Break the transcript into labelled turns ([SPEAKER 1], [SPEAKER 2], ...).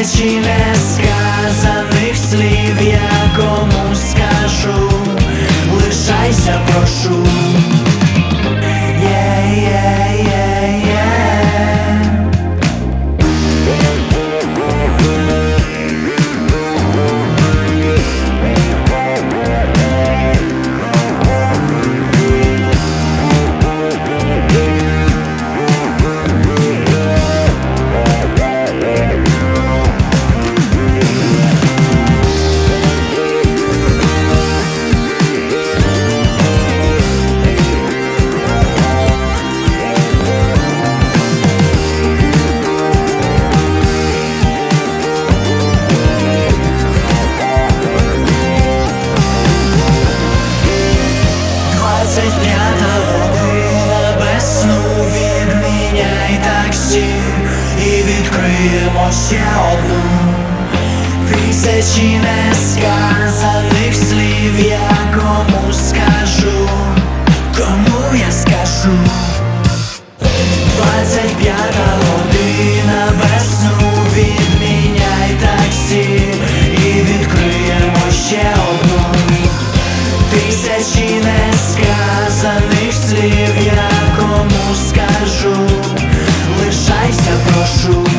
[SPEAKER 1] Тисячі несказаних слів я кому скажу, лишайся, прошу. Відміняй таксі і відкриємо ще одну. Тисячі несказаних слів я кому скажу, кому я скажу. 25-та година без сну. Відміняй таксі і відкриємо ще одну. Тисячі несказаних слів я кому скажу, лишайся, прошу.